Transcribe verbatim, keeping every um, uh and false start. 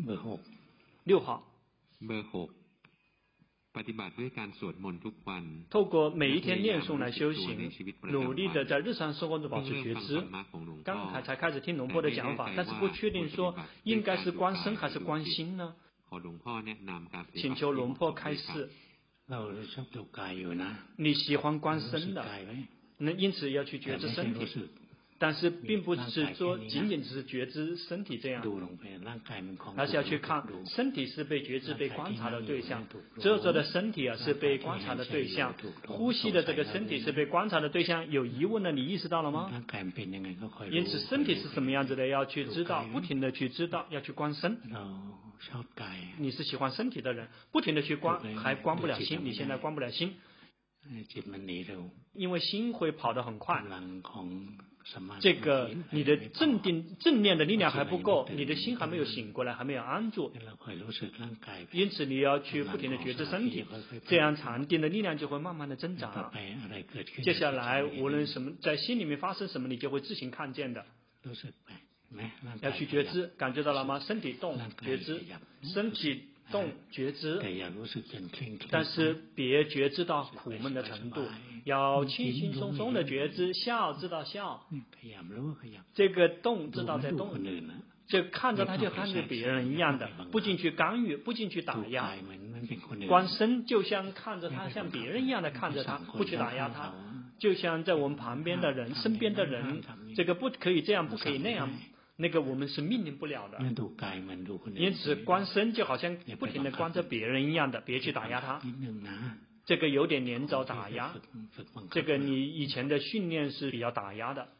เบอร์หก六号。 เบอร์หกปฏิบัติด้วยการสวดมนต์ทุกวัน透过每一天念诵来修行，努力的在日常生活中保持觉知。刚才才开始听龙婆的讲法，但是不确定说应该是观身还是观心呢？请求龙婆开示。你喜欢观身的，那因此要去觉知身体。但是并不是说仅仅只是觉知身体这样，而是要去看身体是被觉知、被观察的对象，这着的身体啊是被观察的对象，呼吸的这个身体是被观察的对象。有疑问了，你意识到了吗？因此，身体是什么样子的，要去知道，不停的去知道，要去观身。你是喜欢身体的人，不停的去观，还观不了心，你现在观不了心，因为心会跑得很快。这个你的镇定正念的力量还不够，你的心还没有醒过来，还没有安住，因此你要去不停的觉知身体，这样禅定的力量就会慢慢的增长。接下来无论什么在心里面发生什么，你就会自行看见的。要去觉知，感觉到了吗？身体动觉知，身体动觉知，但是别觉知到苦闷的程度，要轻轻松松的觉知，笑知道笑，这个动知道在动，就看着他就看着别人一样的，不进去干预，不进去打压。观身就像看着他像别人一样的看着他，不去打压他，就像在我们旁边的人身边的人，这个不可以这样，不可以那样，那个我们是命令不了的。因此观身就好像不停的观着别人一样的，别去打压他，这个有点连着打压，这个你以前的训练是比较打压的。